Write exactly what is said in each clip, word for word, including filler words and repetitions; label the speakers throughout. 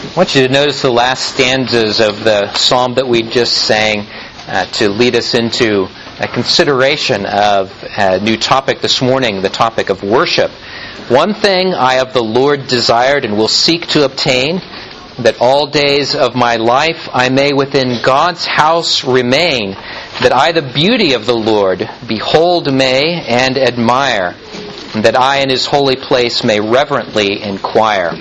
Speaker 1: I want you to notice the last stanzas of the psalm that we just sang uh, to lead us into a consideration of a new topic this morning, the topic of worship. One thing I of the Lord desired and will seek to obtain, that all days of my life I may within God's house remain, that I the beauty of the Lord behold may and admire, and that I in His holy place may reverently inquire.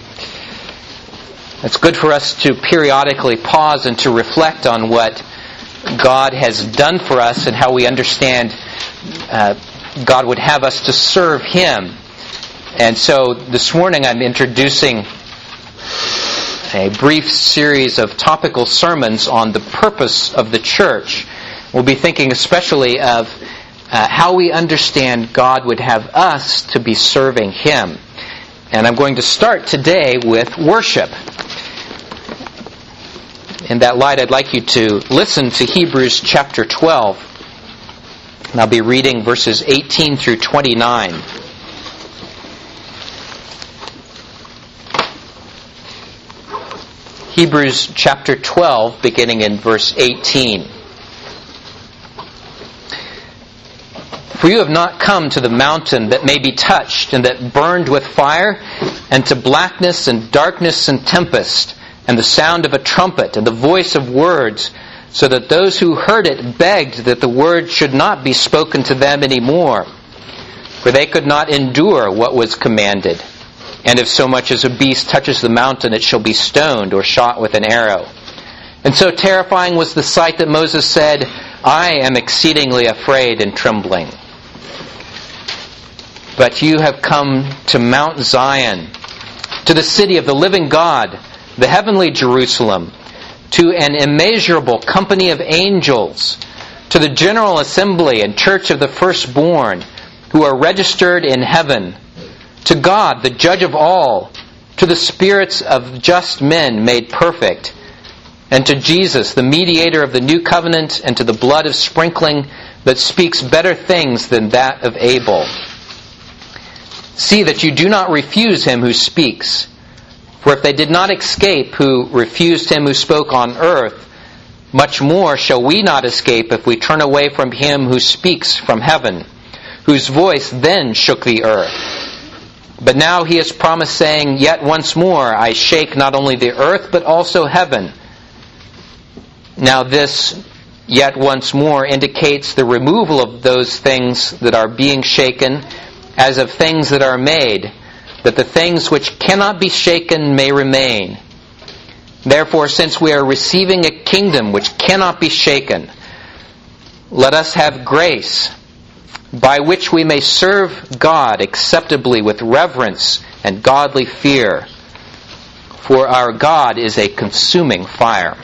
Speaker 1: It's good for us to periodically pause and to reflect on what God has done for us and how we understand uh, God would have us to serve Him. And so this morning I'm introducing a brief series of topical sermons on the purpose of the church. We'll be thinking especially of uh, how we understand God would have us to be serving Him. And I'm going to start today with worship. In that light, I'd like you to listen to Hebrews chapter twelve. And I'll be reading verses eighteen through twenty-nine. Hebrews chapter twelve, beginning in verse eighteen. For you have not come to the mountain that may be touched and that burned with fire, and to blackness and darkness and tempest, and the sound of a trumpet and the voice of words, so that those who heard it begged that the word should not be spoken to them any more. For they could not endure what was commanded. And if so much as a beast touches the mountain, it shall be stoned or shot with an arrow. And so terrifying was the sight that Moses said, I am exceedingly afraid and trembling. But you have come to Mount Zion, to the city of the living God, the heavenly Jerusalem, to an immeasurable company of angels, to the general assembly and church of the firstborn, who are registered in heaven, to God, the judge of all, to the spirits of just men made perfect, and to Jesus, the mediator of the new covenant, and to the blood of sprinkling that speaks better things than that of Abel. See that you do not refuse him who speaks. For if they did not escape who refused him who spoke on earth, much more shall we not escape if we turn away from him who speaks from heaven, whose voice then shook the earth. But now he has promised, saying, Yet once more I shake not only the earth, but also heaven. Now this, yet once more, indicates the removal of those things that are being shaken, as of things that are made, that the things which cannot be shaken may remain. Therefore, since we are receiving a kingdom which cannot be shaken, let us have grace, by which we may serve God acceptably with reverence and godly fear. For our God is a consuming fire.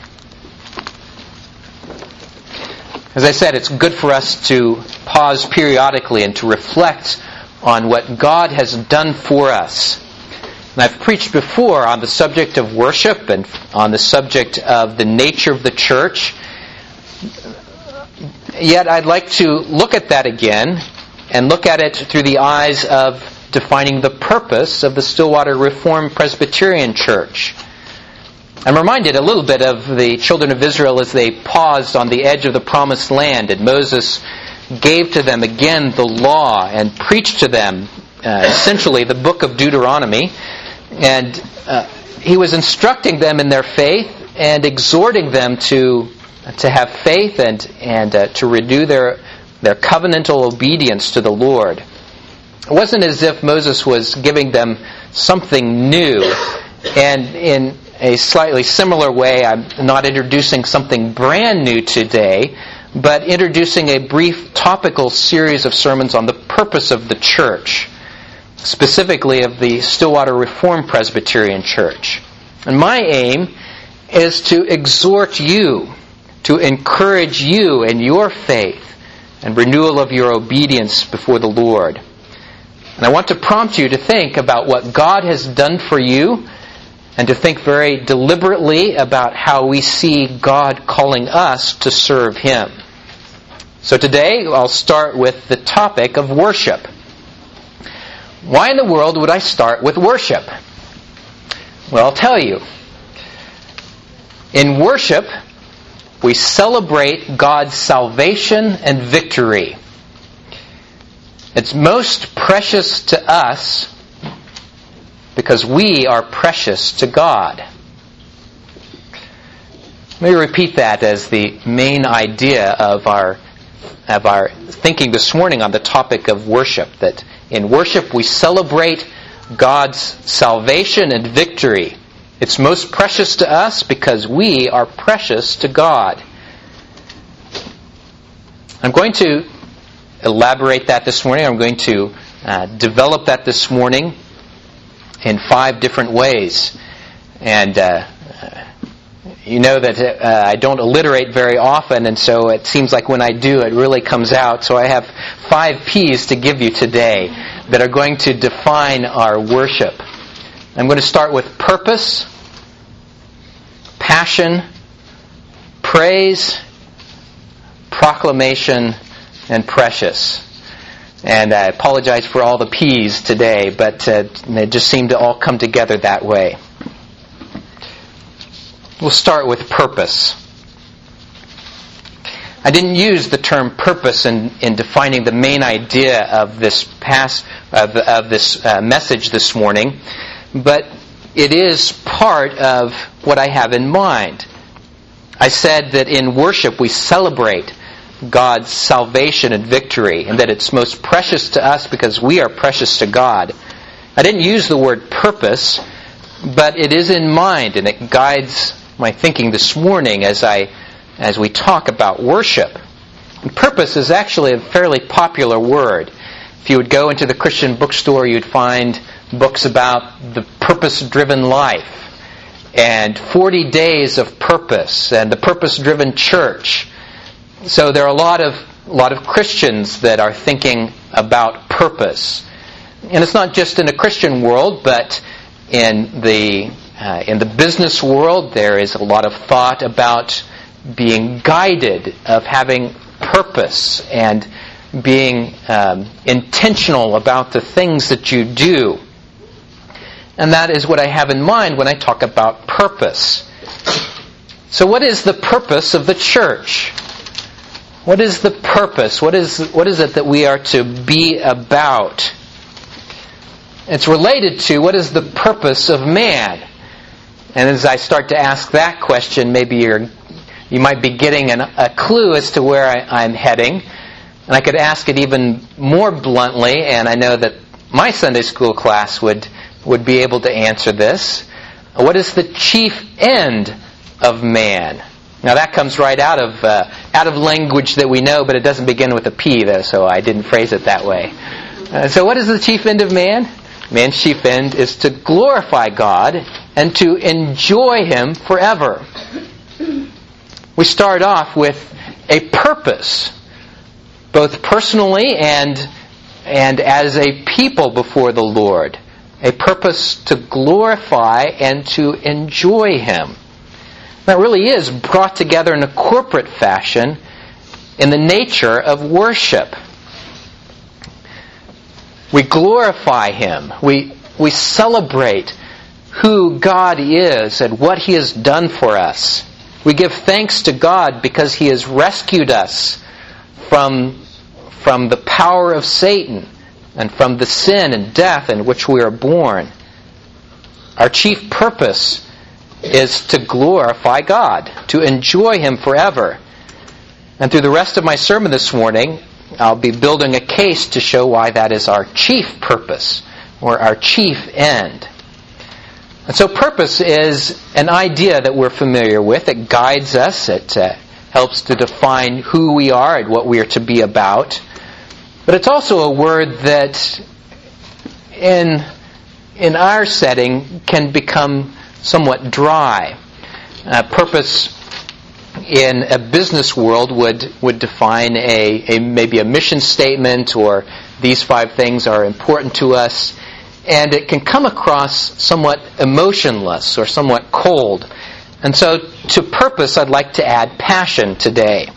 Speaker 1: As I said, it's good for us to pause periodically and to reflect on what God has done for us. And I've preached before on the subject of worship and on the subject of the nature of the church. Yet I'd like to look at that again and look at it through the eyes of defining the purpose of the Stillwater Reformed Presbyterian Church. I'm reminded a little bit of the children of Israel as they paused on the edge of the promised land, and Moses gave to them again the law and preached to them uh, essentially the book of Deuteronomy. And uh, he was instructing them in their faith and exhorting them to to have faith and and uh, to renew their their covenantal obedience to the Lord. It wasn't as if Moses was giving them something new. And in a slightly similar way, I'm not introducing something brand new today, but introducing a brief topical series of sermons on the purpose of the church, specifically of the Stillwater Reformed Presbyterian Church. And my aim is to exhort you, to encourage you in your faith and renewal of your obedience before the Lord. And I want to prompt you to think about what God has done for you, and to think very deliberately about how we see God calling us to serve Him. So today I'll start with the topic of worship. Why in the world would I start with worship? Well, I'll tell you. In worship, we celebrate God's salvation and victory. It's most precious to us because we are precious to God. Let me repeat that as the main idea of our of our thinking this morning on the topic of worship. That in worship we celebrate God's salvation and victory. It's most precious to us because we are precious to God. I'm going to elaborate that this morning. I'm going to uh, develop that this morning in five different ways. And uh, you know that uh, I don't alliterate very often, and so it seems like when I do, it really comes out. So I have five P's to give you today that are going to define our worship. I'm going to start with purpose, passion, praise, proclamation, and precious. And I apologize for all the P's today, but uh, they just seem to all come together that way. We'll start with purpose. I didn't use the term purpose in, in defining the main idea of this past of, of this uh, message this morning, but it is part of what I have in mind. I said that in worship we celebrate God's salvation and victory, and that it's most precious to us because we are precious to God. I didn't use the word purpose, but it is in mind, and it guides my thinking this morning as I as we talk about worship. And purpose is actually a fairly popular word. If you would go into the Christian bookstore, you'd find books about the purpose-driven life, and forty days of purpose, and the purpose-driven church. So there are a lot of a lot of Christians that are thinking about purpose. And it's not just in the Christian world, but in the uh, in the business world, there is a lot of thought about being guided, of having purpose, and being um, intentional about the things that you do. And that is what I have in mind when I talk about purpose. So what is the purpose of the church? What is the purpose? What is what is it that we are to be about? It's related to what is the purpose of man. And as I start to ask that question, maybe you're you might be getting an, a clue as to where I, I'm heading. And I could ask it even more bluntly, and I know that my Sunday school class would would be able to answer this. What is the chief end of man? Now that comes right out of uh, out of language that we know, but it doesn't begin with a P, though, so I didn't phrase it that way. Uh, so what is the chief end of man? Man's chief end is to glorify God and to enjoy Him forever. We start off with a purpose, both personally and and as a people before the Lord. A purpose to glorify and to enjoy Him. That really is brought together in a corporate fashion in the nature of worship. We glorify Him. We we celebrate who God is and what He has done for us. We give thanks to God because He has rescued us from, from the power of Satan and from the sin and death in which we are born. Our chief purpose is to glorify God, to enjoy Him forever. And through the rest of my sermon this morning, I'll be building a case to show why that is our chief purpose, or our chief end. And so purpose is an idea that we're familiar with. It guides us. It uh, helps to define who we are and what we are to be about. But it's also a word that in, in our setting can become somewhat dry. Uh, purpose in a business world would would define a, a maybe a mission statement, or these five things are important to us, and it can come across somewhat emotionless or somewhat cold. And so to purpose I'd like to add passion today.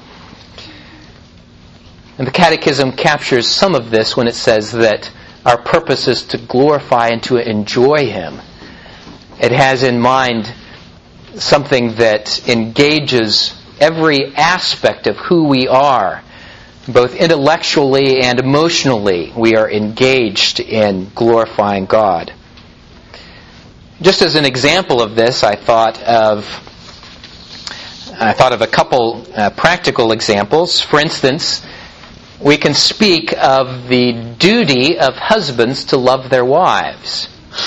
Speaker 1: And the Catechism captures some of this when it says that our purpose is to glorify and to enjoy Him. It has in mind something that engages every aspect of who we are, both intellectually and emotionally. We are engaged in glorifying God. Just as an example of this, I thought of I thought of a couple uh, practical examples. For instance, we can speak of the duty of husbands to love their wives.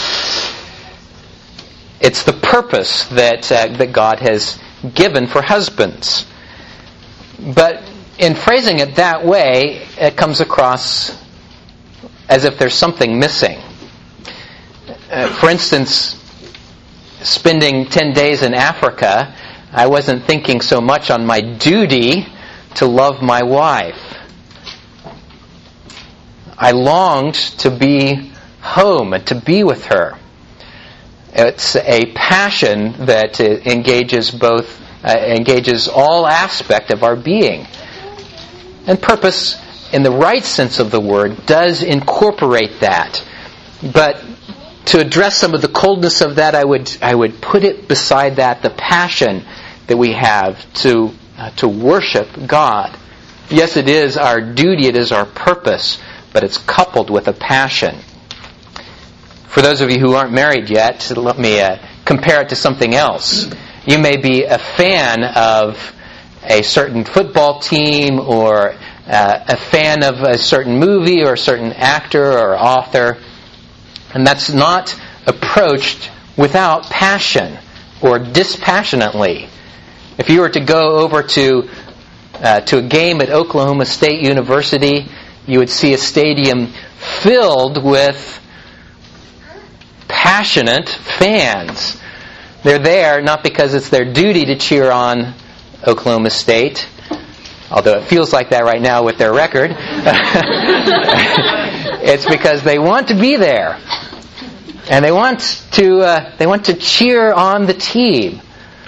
Speaker 1: It's the purpose that uh, that God has given for husbands. But in phrasing it that way, it comes across as if there's something missing. Uh, for instance, spending ten days in Africa, I wasn't thinking so much on my duty to love my wife. I longed to be home and to be with her. It's a passion that engages both, uh, engages all aspect of our being. And purpose, in the right sense of the word, does incorporate that. But to address some of the coldness of that, I would I would put it beside that, the passion that we have to uh, to worship God. Yes, it is our duty, it is our purpose, but it's coupled with a passion. For those of you who aren't married yet, let me uh, compare it to something else. You may be a fan of a certain football team, or uh, a fan of a certain movie or a certain actor or author, and that's not approached without passion or dispassionately. If you were to go over to uh, to a game at Oklahoma State University, you would see a stadium filled with passionate fans. They're there not because it's their duty to cheer on Oklahoma State, although it feels like that right now with their record. It's because they want to be there, and they want to uh, they want to cheer on the team.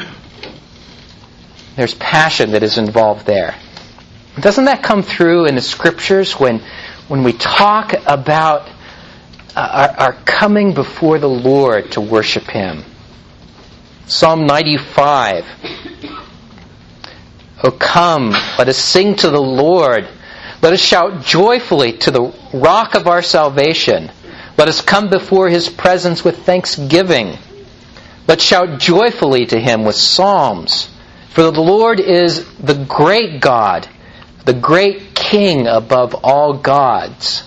Speaker 1: There's passion that is involved there. Doesn't that come through in the Scriptures when when we talk about our, our coming before the Lord to worship Him? Psalm ninety-five. O come, let us sing to the Lord. Let us shout joyfully to the rock of our salvation. Let us come before His presence with thanksgiving. Let's shout joyfully to Him with psalms. For the Lord is the great God, the great King above all gods.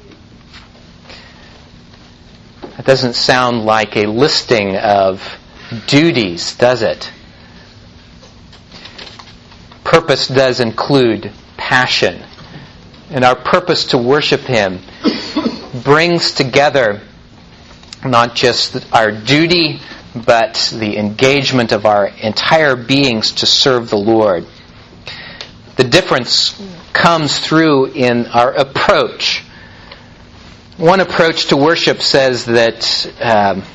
Speaker 1: That doesn't sound like a listing of duties, does it? Purpose does include passion. And our purpose to worship Him brings together not just our duty, but the engagement of our entire beings to serve the Lord. The difference comes through in our approach. One approach to worship says that um,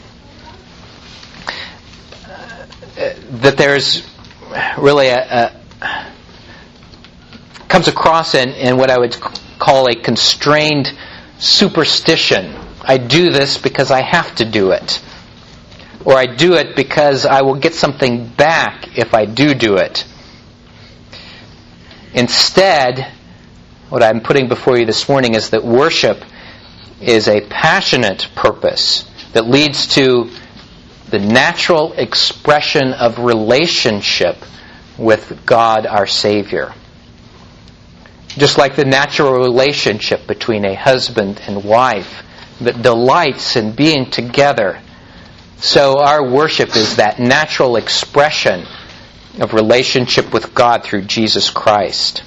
Speaker 1: that there's really a, a comes across in, in what I would call a constrained superstition. I do this because I have to do it. Or I do it because I will get something back if I do do it. Instead, what I'm putting before you this morning is that worship is a passionate purpose that leads to the natural expression of relationship with God our Savior. Just like the natural relationship between a husband and wife that delights in being together, so our worship is that natural expression of relationship with God through Jesus Christ.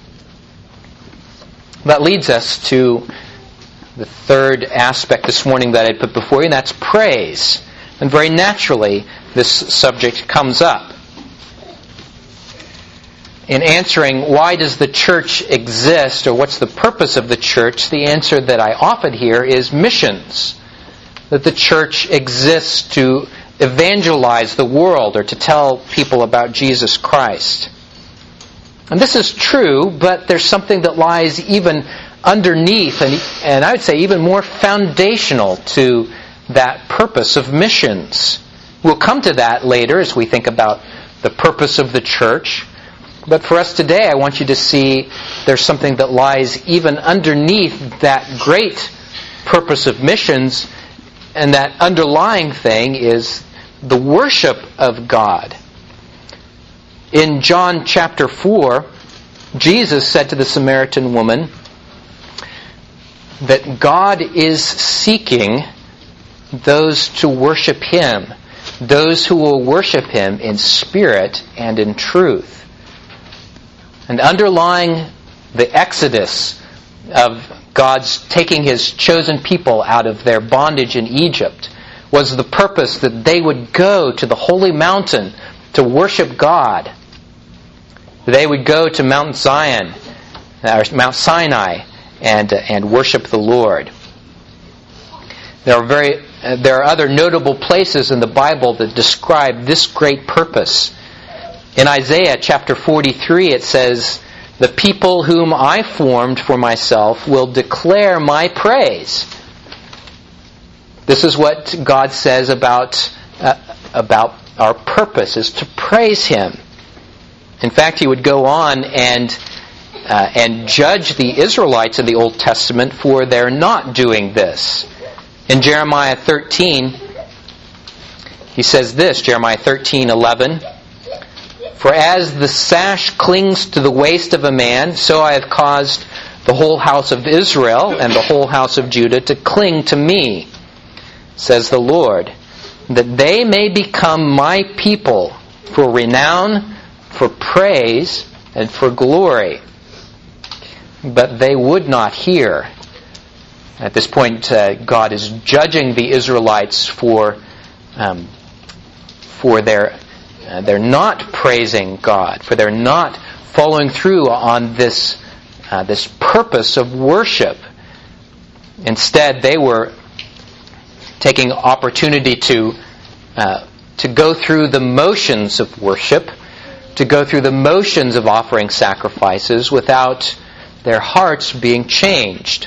Speaker 1: That leads us to the third aspect this morning that I put before you, and that's praise. And very naturally, this subject comes up. In answering why does the church exist, or what's the purpose of the church, the answer that I often hear is missions. That the church exists to evangelize the world or to tell people about Jesus Christ. And this is true, but there's something that lies even underneath, and, and I would say even more foundational to that purpose of missions. We'll come to that later as we think about the purpose of the church. But for us today, I want you to see there's something that lies even underneath that great purpose of missions, and that underlying thing is the worship of God. In John chapter four, Jesus said to the Samaritan woman that God is seeking those to worship Him, those who will worship Him in spirit and in truth. And underlying the exodus of God's taking His chosen people out of their bondage in Egypt was the purpose that they would go to the holy mountain to worship God. They would go to Mount Zion, or Mount Sinai, and uh, and worship the Lord. There are very uh, there are other notable places in the Bible that describe this great purpose. In Isaiah chapter forty-three, it says, "The people whom I formed for myself will declare my praise." This is what God says about uh, about our purpose, is to praise Him. In fact, He would go on and uh, and judge the Israelites in the Old Testament for their not doing this. In Jeremiah thirteen, He says this, Jeremiah thirteen eleven. "For as the sash clings to the waist of a man, so I have caused the whole house of Israel and the whole house of Judah to cling to me, says the Lord, that they may become my people for renown, for praise, and for glory. But they would not hear." At this point, uh, God is judging the Israelites for um, for their uh, they're not praising God, for they're not following through on this uh, this purpose of worship. Instead, they were taking opportunity to uh, to go through the motions of worship, to go through the motions of offering sacrifices without their hearts being changed.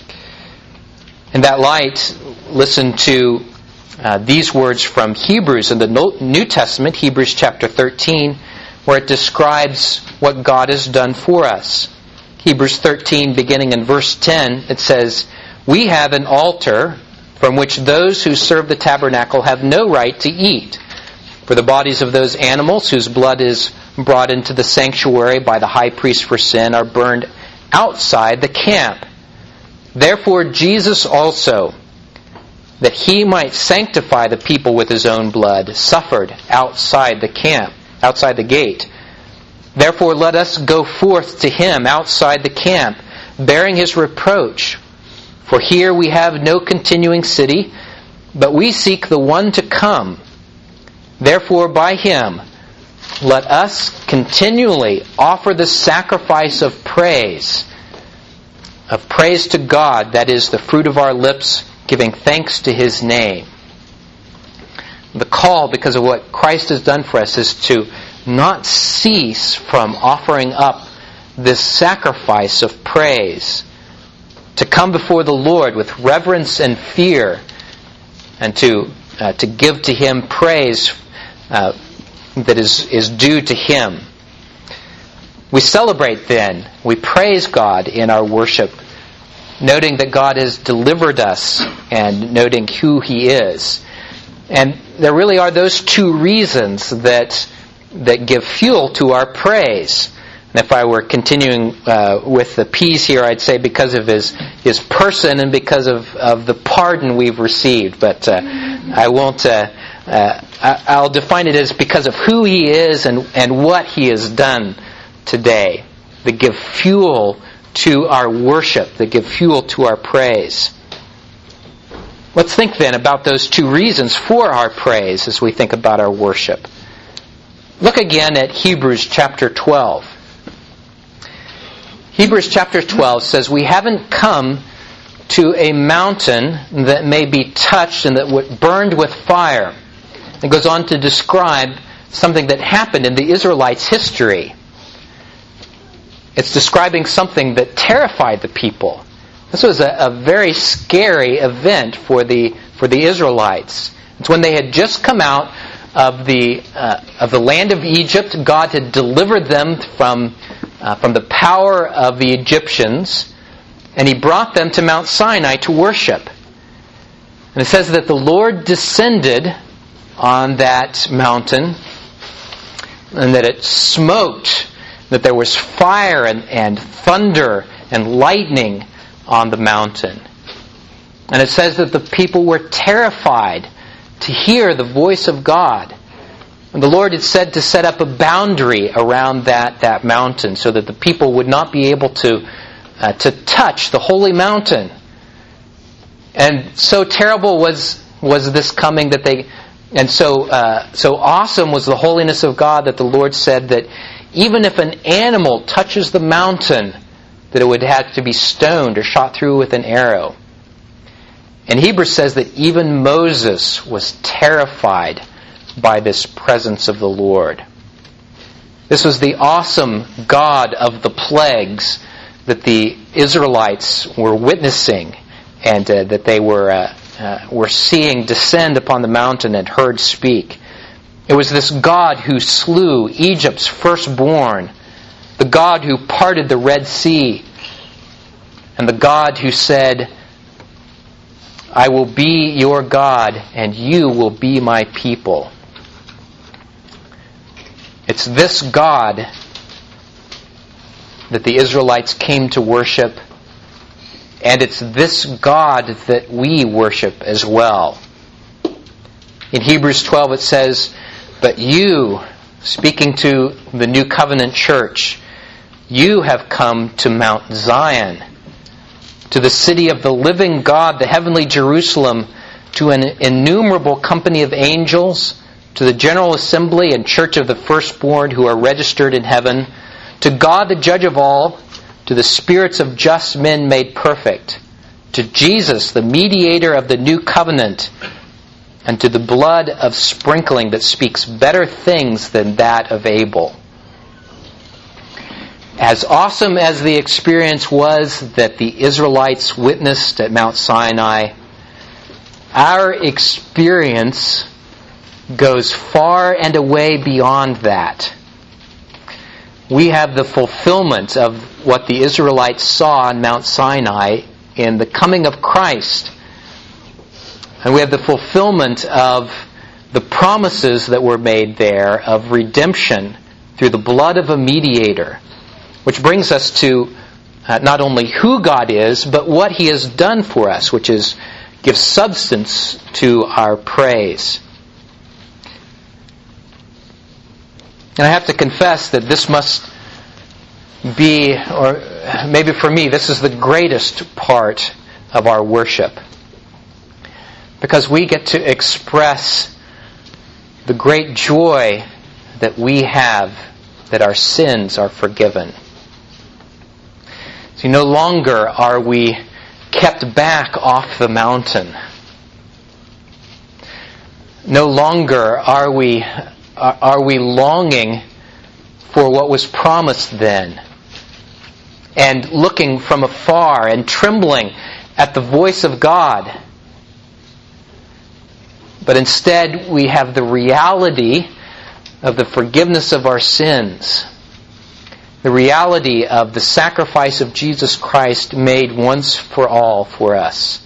Speaker 1: In that light, listen to uh, these words from Hebrews in the New Testament, Hebrews chapter thirteen, where it describes what God has done for us. Hebrews thirteen, beginning in verse ten, it says, "We have an altar from which those who serve the tabernacle have no right to eat. For the bodies of those animals whose blood is brought into the sanctuary by the high priest for sin are burned outside the camp. Therefore Jesus also, that He might sanctify the people with His own blood, suffered outside the camp, outside the gate. Therefore let us go forth to Him outside the camp, bearing His reproach. For here we have no continuing city, but we seek the one to come. Therefore by Him let us continually offer the sacrifice of praise, of praise to God, that is the fruit of our lips, giving thanks to His name." The call, because of what Christ has done for us, is to not cease from offering up this sacrifice of praise, to come before the Lord with reverence and fear, and to uh, to give to Him praise uh, that is, is due to Him. We celebrate then, we praise God in our worship, noting that God has delivered us and noting who He is. And there really are those two reasons that that give fuel to our praise. And if I were continuing uh, with the P's here, I'd say because of His His person and because of, of the pardon we've received. But uh, I won't. Uh, uh, I'll define it as because of who He is and, and what He has done today, that give fuel to our worship, that give fuel to our praise. Let's think then about those two reasons for our praise as we think about our worship. Look again at Hebrews chapter twelve. Hebrews chapter twelve says, "We haven't come to a mountain that may be touched and that burned with fire." It goes on to describe something that happened in the Israelites' history. It's describing something that terrified the people. This was a, a very scary event for the for the Israelites. It's when they had just come out of the uh, of the land of Egypt. God had delivered them from uh, from the power of the Egyptians, and He brought them to Mount Sinai to worship. And it says that the Lord descended on that mountain, and that it smoked, that there was fire and, and thunder and lightning on the mountain. And it says that the people were terrified to hear the voice of God. And the Lord had said to set up a boundary around that, that mountain so that the people would not be able to, uh, to touch the holy mountain. And so terrible was was this coming that they, and so uh, so awesome was the holiness of God that the Lord said that even if an animal touches the mountain, that it would have to be stoned or shot through with an arrow. And Hebrews says that even Moses was terrified by this presence of the Lord. This was the awesome God of the plagues that the Israelites were witnessing, and uh, that they were uh, uh, were seeing descend upon the mountain and heard speak. It was this God who slew Egypt's firstborn, the God who parted the Red Sea, and the God who said, "I will be your God, and you will be my people." It's this God that the Israelites came to worship, and it's this God that we worship as well. In Hebrews twelve it says, "But you," speaking to the New Covenant church, "you have come to Mount Zion, to the city of the living God, the heavenly Jerusalem, to an innumerable company of angels, to the general assembly and church of the firstborn who are registered in heaven, to God the judge of all, to the spirits of just men made perfect, to Jesus, the mediator of the new covenant, and to the blood of sprinkling that speaks better things than that of Abel." As awesome as the experience was that the Israelites witnessed at Mount Sinai, our experience goes far and away beyond that. We have the fulfillment of what the Israelites saw on Mount Sinai in the coming of Christ. And we have the fulfillment of the promises that were made there of redemption through the blood of a mediator. Which brings us to uh, not only who God is, but what He has done for us, which is give substance to our praise. And I have to confess that this must be, or maybe for me, this is the greatest part of our worship. Because we get to express the great joy that we have that our sins are forgiven. See, no longer are we kept back off the mountain. No longer are we are we longing for what was promised then, and looking from afar and trembling at the voice of God. But instead we have the reality of the forgiveness of our sins, the reality of the sacrifice of Jesus Christ made once for all for us.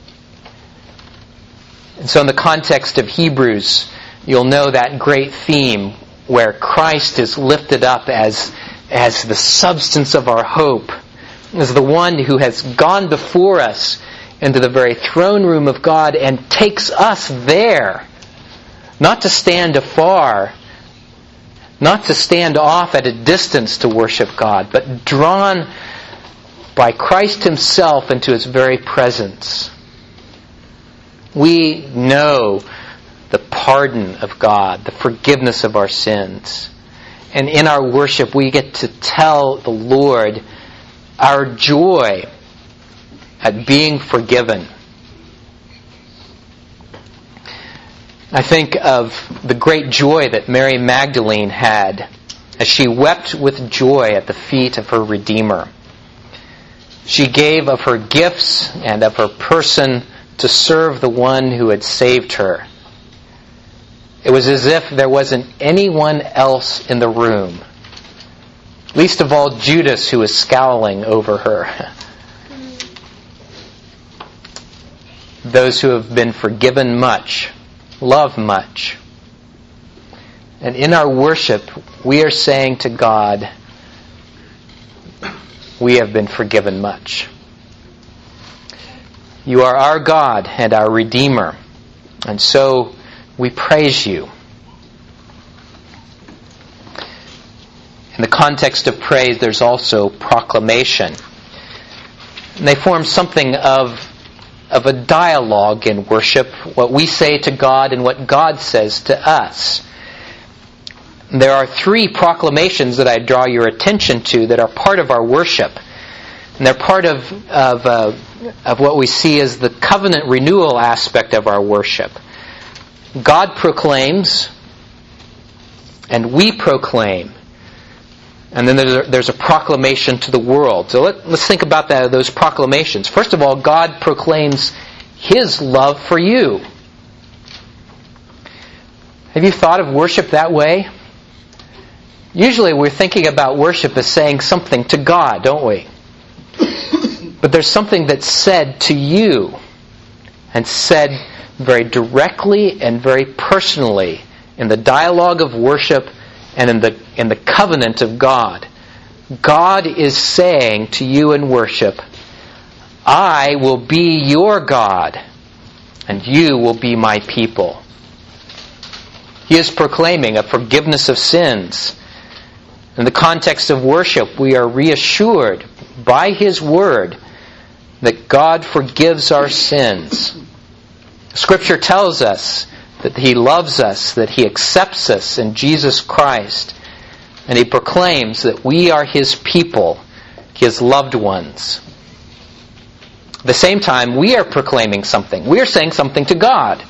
Speaker 1: And so in the context of Hebrews, you'll know that great theme where Christ is lifted up as, as the substance of our hope, as the one who has gone before us into the very throne room of God and takes us there, not to stand afar, not to stand off at a distance to worship God, but drawn by Christ Himself into His very presence. We know the pardon of God, the forgiveness of our sins. And in our worship, we get to tell the Lord our joy at being forgiven. I think of the great joy that Mary Magdalene had as she wept with joy at the feet of her Redeemer. She gave of her gifts and of her person to serve the one who had saved her. It was as if there wasn't anyone else in the room. Least of all Judas, who was scowling over her. Those who have been forgiven much, love much. And in our worship, we are saying to God, we have been forgiven much. You are our God and our Redeemer. And so we praise you. In the context of praise, there's also proclamation. And they form something of, of a dialogue in worship, what we say to God and what God says to us. There are three proclamations that I draw your attention to that are part of our worship. And they're part of, of, uh, of what we see as the covenant renewal aspect of our worship. God proclaims, and we proclaim. And then there's a, there's a proclamation to the world. So let, let's think about that, those proclamations. First of all, God proclaims His love for you. Have you thought of worship that way? Usually we're thinking about worship as saying something to God, don't we? But there's something that's said to you, and said very directly and very personally in the dialogue of worship and in the in the covenant of God. God is saying to you in worship, I will be your God, and you will be my people. He is proclaiming a forgiveness of sins. In the context of worship, we are reassured by His Word that God forgives our sins. Scripture tells us that He loves us, that He accepts us in Jesus Christ, and He proclaims that we are His people, His loved ones. At the same time, we are proclaiming something. We are saying something to God.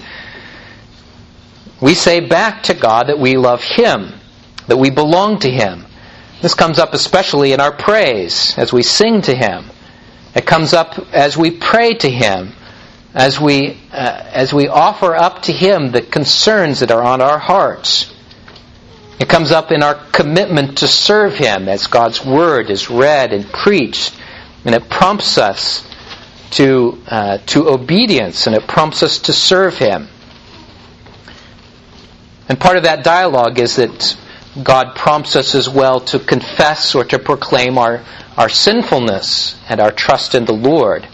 Speaker 1: We say back to God that we love Him, that we belong to Him. This comes up especially in our praise, as we sing to Him. It comes up as we pray to Him, as we uh, as we offer up to Him the concerns that are on our hearts. It comes up in our commitment to serve Him as God's Word is read and preached, and it prompts us to uh, to obedience, and it prompts us to serve Him. And part of that dialogue is that God prompts us as well to confess or to proclaim our, our sinfulness and our trust in the Lord.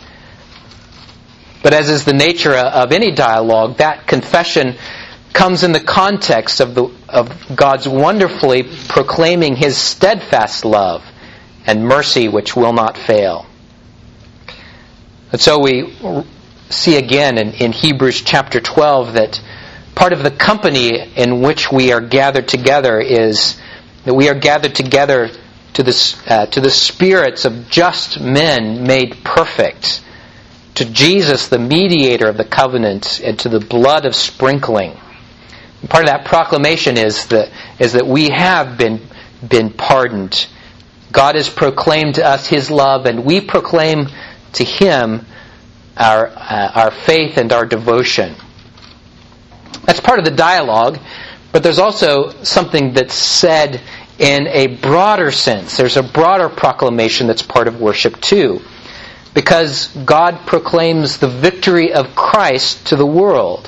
Speaker 1: But as is the nature of any dialogue, that confession comes in the context of the of God's wonderfully proclaiming His steadfast love and mercy which will not fail. And so we see again in, in Hebrews chapter twelve that part of the company in which we are gathered together is that we are gathered together to the, uh, to the spirits of just men made perfect, to Jesus, the mediator of the covenant, and to the blood of sprinkling. And part of that proclamation is that is that we have been been pardoned. God has proclaimed to us His love, and we proclaim to Him our uh, our faith and our devotion. That's part of the dialogue, but there's also something that's said in a broader sense. There's a broader proclamation that's part of worship too, because God proclaims the victory of Christ to the world.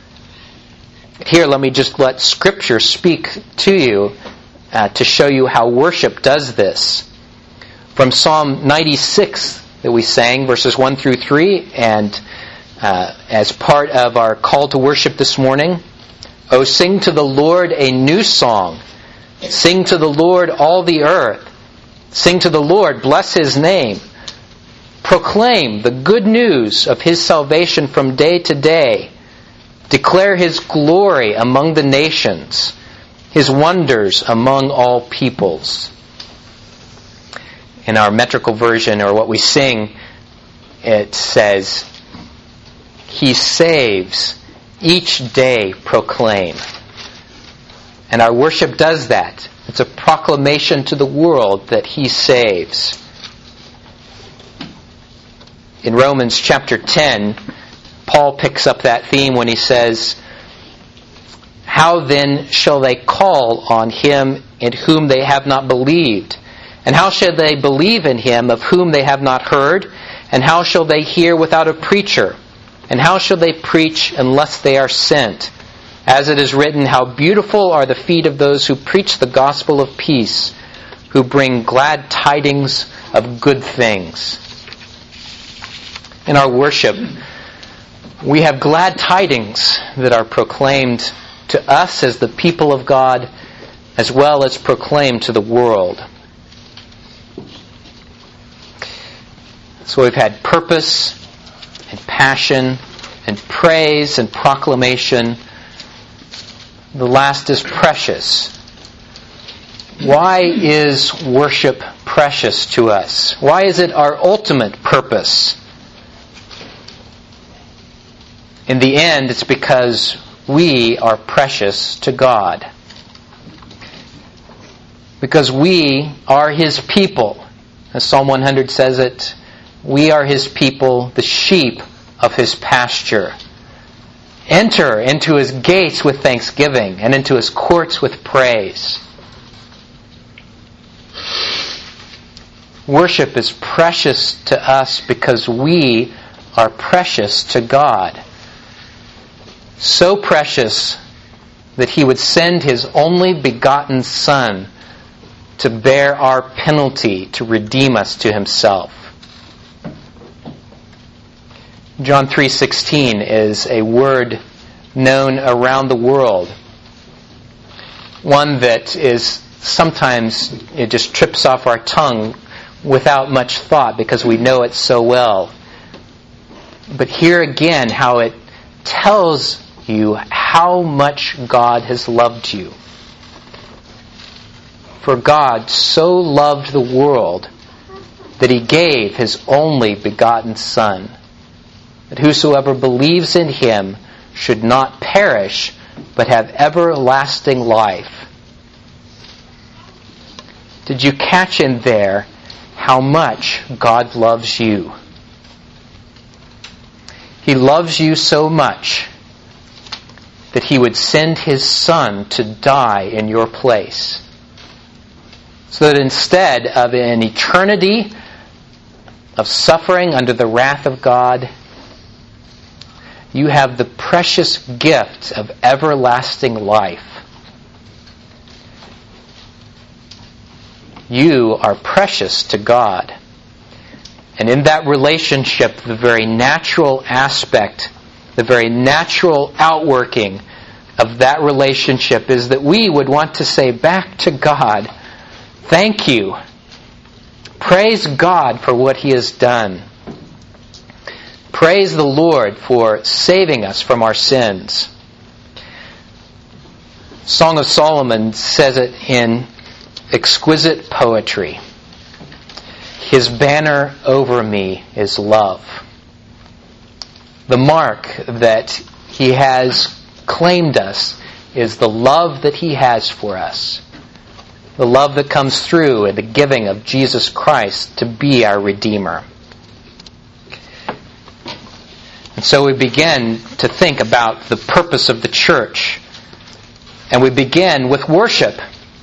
Speaker 1: Here, let me just let Scripture speak to you uh, to show you how worship does this. From Psalm ninety-six that we sang, verses one through three, and Uh, as part of our call to worship this morning. Oh, sing to the Lord a new song. Sing to the Lord all the earth. Sing to the Lord, bless His name. Proclaim the good news of His salvation from day to day. Declare His glory among the nations, His wonders among all peoples. In our metrical version, or what we sing, it says, He saves, each day proclaim. And our worship does that. It's a proclamation to the world that He saves. In Romans chapter ten, Paul picks up that theme when he says, How then shall they call on him in whom they have not believed? And how shall they believe in him of whom they have not heard? And how shall they hear without a preacher? And how shall they preach unless they are sent? As it is written, how beautiful are the feet of those who preach the gospel of peace, who bring glad tidings of good things. In our worship, we have glad tidings that are proclaimed to us as the people of God, as well as proclaimed to the world. So we've had purpose and passion and praise and proclamation. The last is precious. Why is worship precious to us? Why is it our ultimate purpose? In the end, it's because we are precious to God. Because we are His people. As Psalm one hundred says it, we are His people, the sheep of His pasture. Enter into His gates with thanksgiving and into His courts with praise. Worship is precious to us because we are precious to God. So precious that He would send His only begotten Son to bear our penalty, to redeem us to Himself. John three sixteen is a word known around the world. One that is sometimes, it just trips off our tongue without much thought because we know it so well. But here again, how it tells you how much God has loved you. For God so loved the world that He gave His only begotten Son, that whosoever believes in Him should not perish, but have everlasting life. Did you catch in there how much God loves you? He loves you so much that He would send His Son to die in your place. So that instead of an eternity of suffering under the wrath of God, you have the precious gift of everlasting life. You are precious to God. And in that relationship, the very natural aspect, the very natural outworking of that relationship is that we would want to say back to God, thank you. Praise God for what He has done. Praise the Lord for saving us from our sins. Song of Solomon says it in exquisite poetry. His banner over me is love. The mark that He has claimed us is the love that He has for us. The love that comes through in the giving of Jesus Christ to be our Redeemer. And so we begin to think about the purpose of the church. And we begin with worship.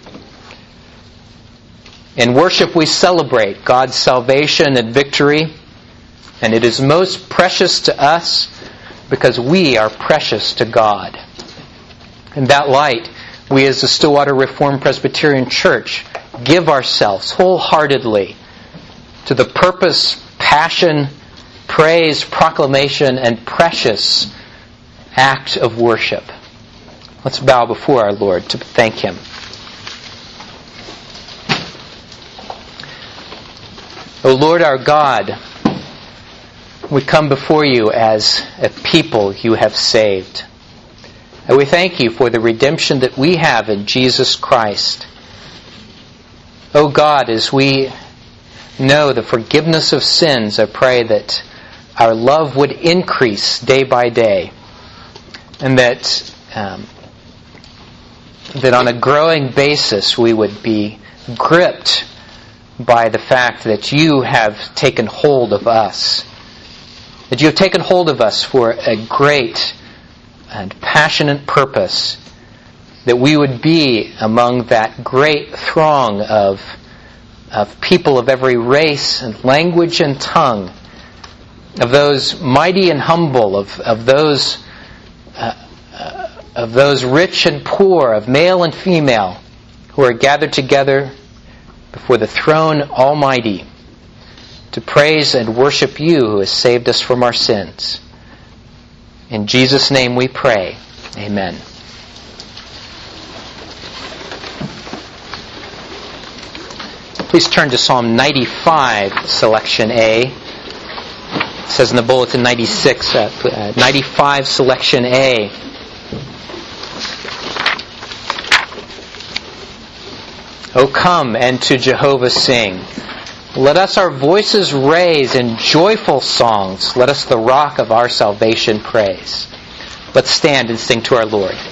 Speaker 1: In worship we celebrate God's salvation and victory. And it is most precious to us because we are precious to God. In that light, we as the Stillwater Reformed Presbyterian Church give ourselves wholeheartedly to the purpose, passion, praise, proclamation, and precious act of worship. Let's bow before our Lord to thank Him. O Lord our God, we come before You as a people You have saved. And we thank You for the redemption that we have in Jesus Christ. O God, as we know the forgiveness of sins, I pray that our love would increase day by day, and that um, that on a growing basis we would be gripped by the fact that You have taken hold of us, that You have taken hold of us for a great and passionate purpose, that we would be among that great throng of, of people of every race and language and tongue, of those mighty and humble, of, of those uh, uh, of those rich and poor, of male and female, who are gathered together before the throne almighty to praise and worship you who has saved us from our sins. In Jesus' name we pray. Amen. Please turn to Psalm ninety-five, selection A. It says in the bulletin ninety-six, uh, ninety-five, selection A. O come and to Jehovah sing. Let us our voices raise in joyful songs. Let us the rock of our salvation praise. Let's stand and sing to our Lord.